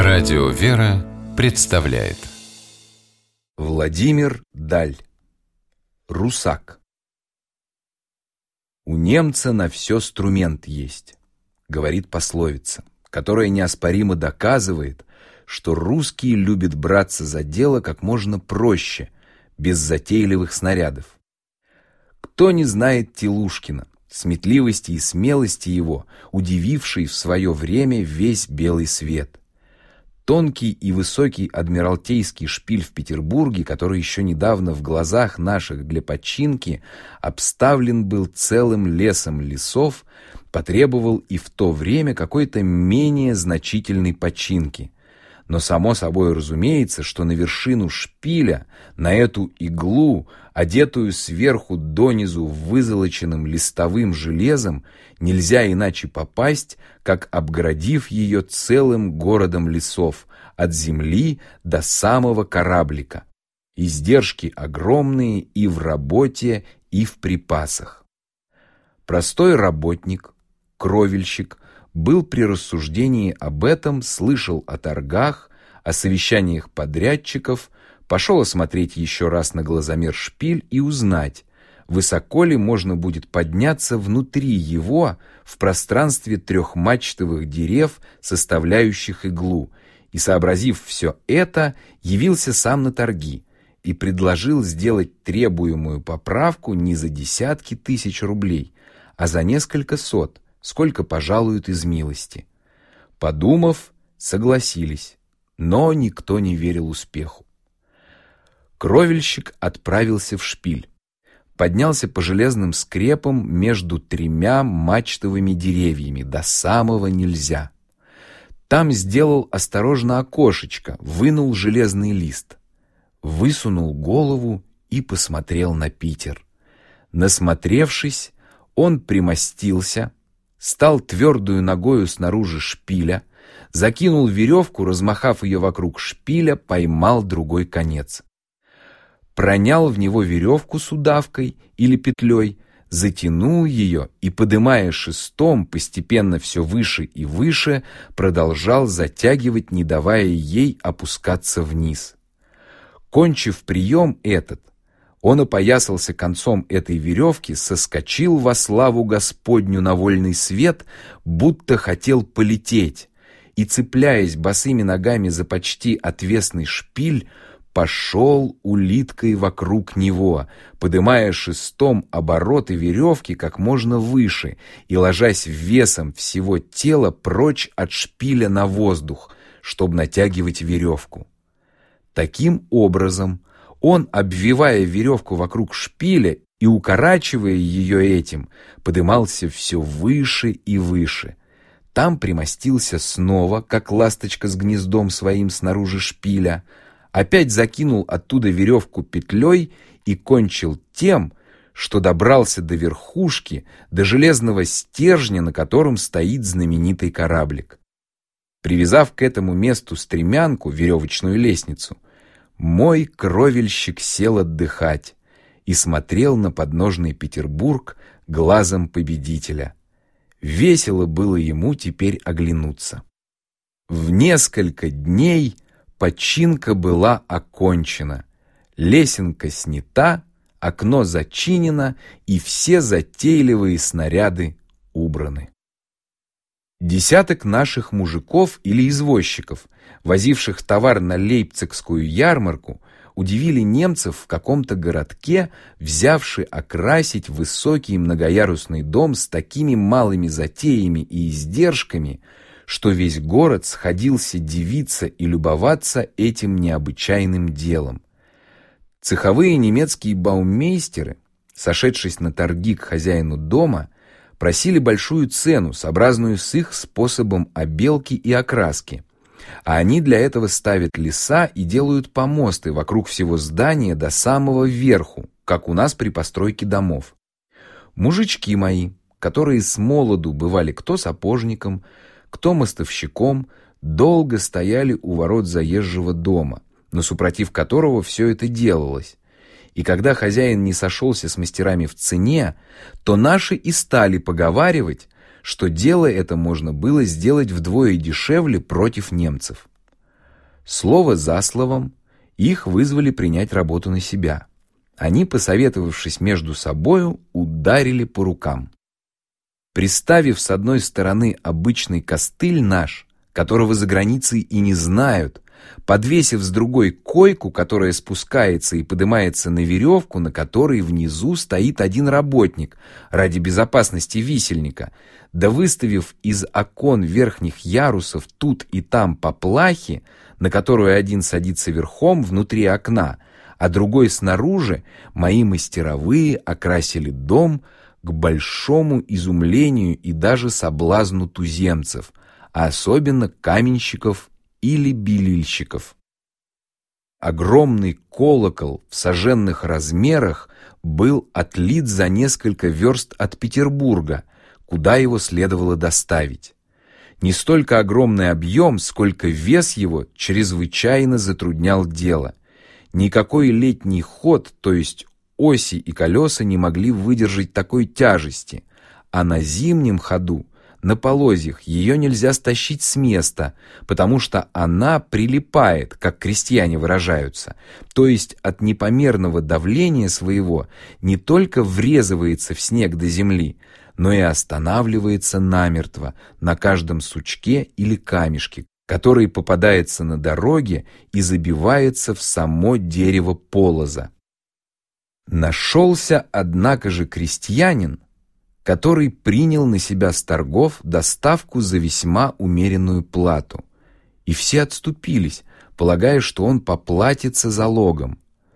Радио «Вера» представляет Владимир Даль. Русак. «У немца на все струмент есть», — говорит пословица, которая неоспоримо доказывает, что русские любят браться за дело как можно проще, без затейливых снарядов. Кто не знает Телушкина, сметливости и смелости его, удивившей в свое время весь белый свет? Тонкий и высокий адмиралтейский шпиль в Петербурге, который еще недавно в глазах наших для починки обставлен был целым лесом лесов, потребовал и в то время какой-то менее значительной починки. Но само собой разумеется, что на вершину шпиля, на эту иглу, одетую сверху донизу вызолоченным листовым железом, нельзя иначе попасть, как обгородив ее целым городом лесов, от земли до самого кораблика. Издержки огромные и в работе, и в припасах. Простой работник, кровельщик, был при рассуждении об этом, слышал о торгах, о совещаниях подрядчиков, пошел осмотреть еще раз на глазомер шпиль и узнать, высоко ли можно будет подняться внутри его в пространстве трехмачтовых дерев, составляющих иглу, и, сообразив все это, явился сам на торги и предложил сделать требуемую поправку не за десятки тысяч рублей, а за несколько сот, сколько пожалуют из милости. Подумав, согласились, но никто не верил успеху. Кровельщик отправился в шпиль, поднялся по железным скрепам между тремя мачтовыми деревьями до самого нельзя. Там сделал осторожно окошечко, вынул железный лист, высунул голову и посмотрел на Питер. Насмотревшись, он примостился, стал твердую ногою снаружи шпиля, закинул веревку, размахав ее вокруг шпиля, поймал другой конец. Пронял в него веревку с удавкой или петлей, затянул ее и, подымая шестом, постепенно все выше и выше, продолжал затягивать, не давая ей опускаться вниз. Кончив прием этот, он опоясался концом этой веревки, соскочил во славу Господню на вольный свет, будто хотел полететь, и, цепляясь босыми ногами за почти отвесный шпиль, пошел улиткой вокруг него, подымая шестом обороты веревки как можно выше и ложась весом всего тела прочь от шпиля на воздух, чтобы натягивать веревку. Таким образом, он, обвивая веревку вокруг шпиля и укорачивая ее этим, подымался все выше и выше. Там примостился снова, как ласточка с гнездом своим снаружи шпиля, опять закинул оттуда веревку петлей и кончил тем, что добрался до верхушки, до железного стержня, на котором стоит знаменитый кораблик. Привязав к этому месту стремянку, веревочную лестницу, мой кровельщик сел отдыхать и смотрел на подножный Петербург глазом победителя. Весело было ему теперь оглянуться. В несколько дней починка была окончена, лесенка снята, окно зачинено и все затейливые снаряды убраны. Десяток наших мужиков или извозчиков, возивших товар на Лейпцигскую ярмарку, удивили немцев в каком-то городке, взявши окрасить высокий многоярусный дом с такими малыми затеями и издержками, что весь город сходился дивиться и любоваться этим необычайным делом. Цеховые немецкие баумейстеры, сошедшись на торги к хозяину дома, просили большую цену, сообразную с их способом обелки и окраски, а они для этого ставят леса и делают помосты вокруг всего здания до самого верху, как у нас при постройке домов. Мужички мои, которые с молоду бывали кто сапожником, кто мостовщиком, долго стояли у ворот заезжего дома, на супротив которого все это делалось. И когда хозяин не сошелся с мастерами в цене, то наши и стали поговаривать, что дело это можно было сделать вдвое дешевле против немцев. Слово за словом их вызвали принять работу на себя. Они, посоветовавшись между собою, ударили по рукам. Приставив с одной стороны обычный костыль наш, которого за границей и не знают, подвесив с другой койку, которая спускается и поднимается на веревку, на которой внизу стоит один работник ради безопасности висельника, да выставив из окон верхних ярусов тут и там поплахи, на которую один садится верхом внутри окна, а другой снаружи, мои мастеровые окрасили дом к большому изумлению и даже соблазну туземцев, а особенно каменщиков или белильщиков. Огромный колокол в сожженных размерах был отлит за несколько верст от Петербурга, куда его следовало доставить. Не столько огромный объем, сколько вес его чрезвычайно затруднял дело. Никакой летний ход, то есть оси и колеса, не могли выдержать такой тяжести, а на зимнем ходу, на полозьях, ее нельзя стащить с места, потому что она прилипает, как крестьяне выражаются, то есть от непомерного давления своего не только врезывается в снег до земли, но и останавливается намертво на каждом сучке или камешке, который попадается на дороге и забивается в само дерево полоза. Нашелся, однако же, крестьянин, который принял на себя с торгов доставку за весьма умеренную плату, и все отступились, полагая, что он поплатится залогом.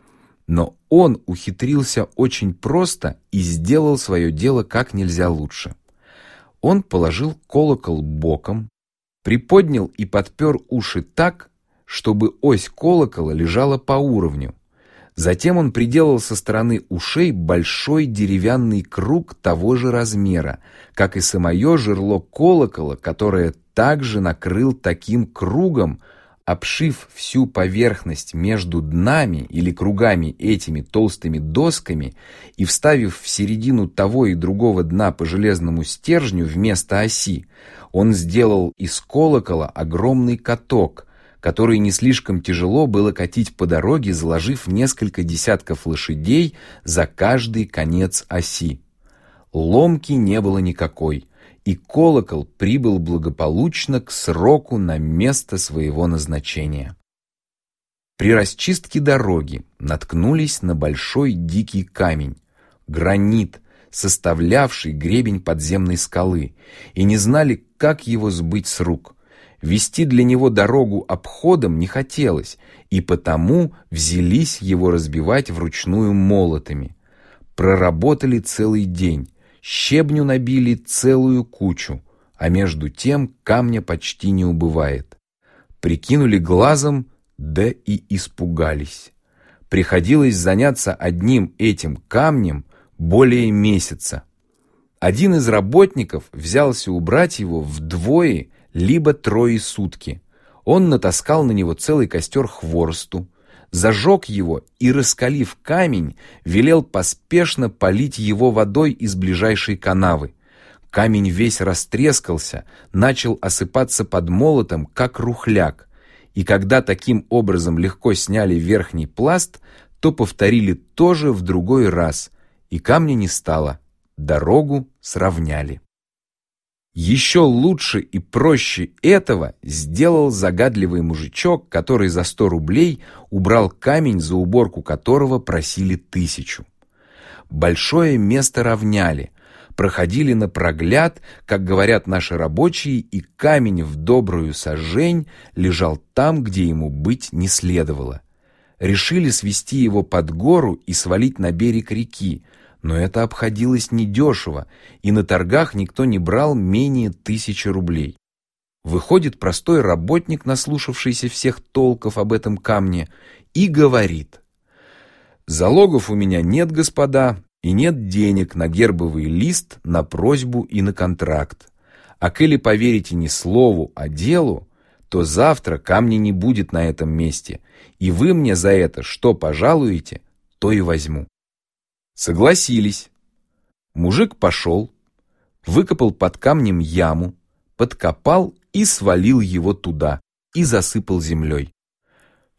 Но он ухитрился очень просто и сделал свое дело как нельзя лучше. Он положил колокол боком, приподнял и подпер уши так, чтобы ось колокола лежала по уровню. Затем он приделал со стороны ушей большой деревянный круг того же размера, как и самое жерло колокола, которое также накрыл таким кругом, обшив всю поверхность между днами или кругами этими толстыми досками и вставив в середину того и другого дна по железному стержню вместо оси. Он сделал из колокола огромный каток, который не слишком тяжело было катить по дороге, заложив несколько десятков лошадей за каждый конец оси. Ломки не было никакой, и колокол прибыл благополучно к сроку на место своего назначения. При расчистке дороги наткнулись на большой дикий камень, гранит, составлявший гребень подземной скалы, и не знали, как его сбыть с рук. Вести для него дорогу обходом не хотелось, и потому взялись его разбивать вручную молотами. Проработали целый день, щебню набили целую кучу, а между тем камня почти не убывает. Прикинули глазом, да и испугались. Приходилось заняться одним этим камнем более месяца. Один из работников взялся убрать его вдвое либо трое сутки. Он натаскал на него целый костер хворосту, зажег его и, раскалив камень, велел поспешно полить его водой из ближайшей канавы. Камень весь растрескался, начал осыпаться под молотом, как рухляк, и когда таким образом легко сняли верхний пласт, то повторили то же в другой раз, и камня не стало, дорогу сравняли. Еще лучше и проще этого сделал загадливый мужичок, который за 100 рублей убрал камень, за уборку которого просили 1000. Большое место равняли, проходили на прогляд, как говорят наши рабочие, и камень в добрую сажень лежал там, где ему быть не следовало. Решили свести его под гору и свалить на берег реки, но это обходилось недешево, и на торгах никто не брал менее 1000 рублей. Выходит простой работник, наслушавшийся всех толков об этом камне, и говорит: «Залогов у меня нет, господа, и нет денег на гербовый лист, на просьбу и на контракт. А коли поверите не слову, а делу, то завтра камня не будет на этом месте, и вы мне за это что пожалуете, то и возьму». Согласились. Мужик пошел, выкопал под камнем яму, подкопал и свалил его туда, и засыпал землей.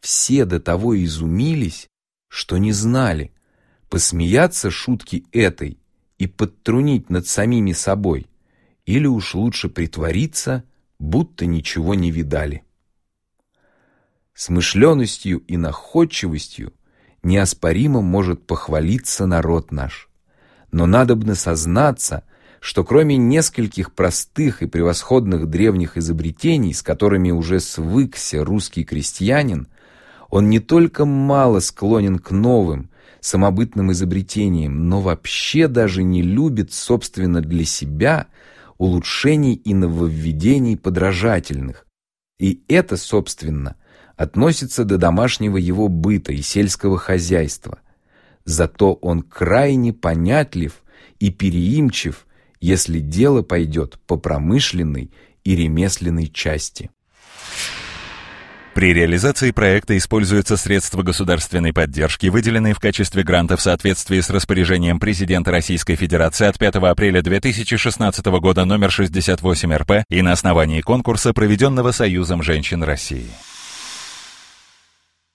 все до того изумились, что не знали, посмеяться шутки этой и подтрунить над самими собой, или уж лучше притвориться, будто ничего не видали. Смышленностью и находчивостью неоспоримо может похвалиться народ наш. Но надобно сознаться, что кроме нескольких простых и превосходных древних изобретений, с которыми уже свыкся русский крестьянин, он не только мало склонен к новым, самобытным изобретениям, но вообще даже не любит, собственно, для себя улучшений и нововведений подражательных. И это, собственно, относится до домашнего его быта и сельского хозяйства. Зато он крайне понятлив и переимчив, если дело пойдет по промышленной и ремесленной части. При реализации проекта используются средства государственной поддержки, выделенные в качестве гранта в соответствии с распоряжением президента Российской Федерации от 5 апреля 2016 года номер 68 РП и на основании конкурса, проведенного Союзом женщин России.